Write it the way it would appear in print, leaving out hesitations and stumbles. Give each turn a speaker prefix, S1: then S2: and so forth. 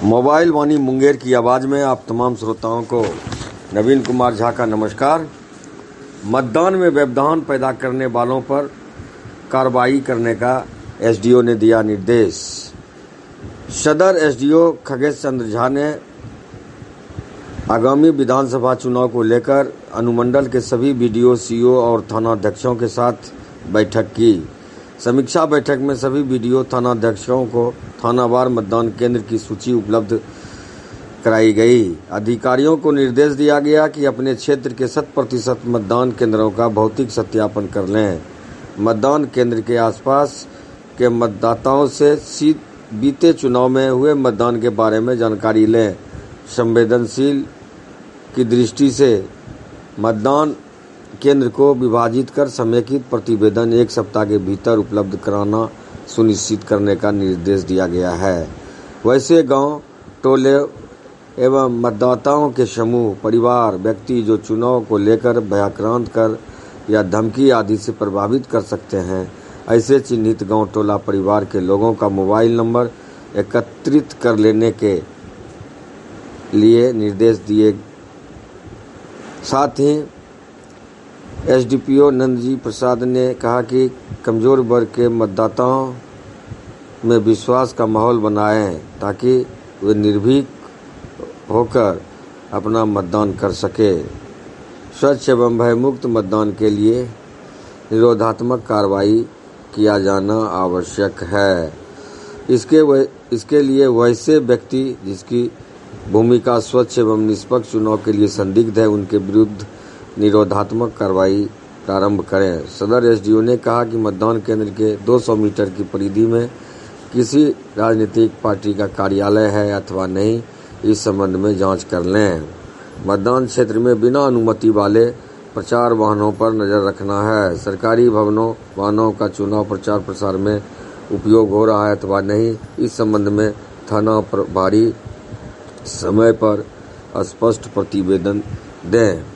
S1: Mobile वाणी मुंगेर की आवाज़ में आप तमाम श्रोताओं को नवीन कुमार झा का नमस्कार। मतदान में व्यवधान पैदा करने वालों पर कार्रवाई करने का एसडीओ ने दिया निर्देश। सदर एसडीओ खगेश चंद्र झा ने आगामी विधानसभा चुनाव को लेकर अनुमंडल के सभी बीडीओ, सीओ और थानाध्यक्षों के साथ बैठक की। समीक्षा बैठक में सभी बीडीओ, थानाध्यक्षों को थानावार मतदान केंद्र की सूची उपलब्ध कराई गई। अधिकारियों को निर्देश दिया गया कि अपने क्षेत्र के 100% मतदान केंद्रों का भौतिक सत्यापन कर लें। मतदान केंद्र के आसपास के मतदाताओं से बीते चुनाव में हुए मतदान के बारे में जानकारी लें। संवेदनशील की दृष्टि से मतदान केंद्र को विभाजित कर समेकित प्रतिवेदन 1 सप्ताह के भीतर उपलब्ध कराना सुनिश्चित करने का निर्देश दिया गया है। वैसे गांव, टोले एवं मतदाताओं के समूह, परिवार, व्यक्ति जो चुनाव को लेकर भयाक्रांत कर या धमकी आदि से प्रभावित कर सकते हैं, ऐसे चिन्हित गांव, टोला, परिवार के लोगों का मोबाइल नंबर एकत्रित कर लेने के लिए निर्देश दिए। साथ ही एसडीपीओ नंदजी प्रसाद ने कहा कि कमजोर वर्ग के मतदाताओं में विश्वास का माहौल बनाएं ताकि वे निर्भीक होकर अपना मतदान कर सके। स्वच्छ एवं भयमुक्त मतदान के लिए निरोधात्मक कार्रवाई किया जाना आवश्यक है। इसके लिए वैसे व्यक्ति जिसकी भूमिका स्वच्छ एवं निष्पक्ष चुनाव के लिए संदिग्ध है, उनके विरुद्ध निरोधात्मक कार्रवाई प्रारंभ करें। सदर एसडीओ ने कहा कि मतदान केंद्र के 200 मीटर की परिधि में किसी राजनीतिक पार्टी का कार्यालय है अथवा नहीं, इस संबंध में जांच कर लें। मतदान क्षेत्र में बिना अनुमति वाले प्रचार वाहनों पर नजर रखना है। सरकारी भवनों, वाहनों का चुनाव प्रचार प्रसार में उपयोग हो रहा है अथवा नहीं, इस संबंध में थाना प्रभारी समय पर स्पष्ट प्रतिवेदन दें।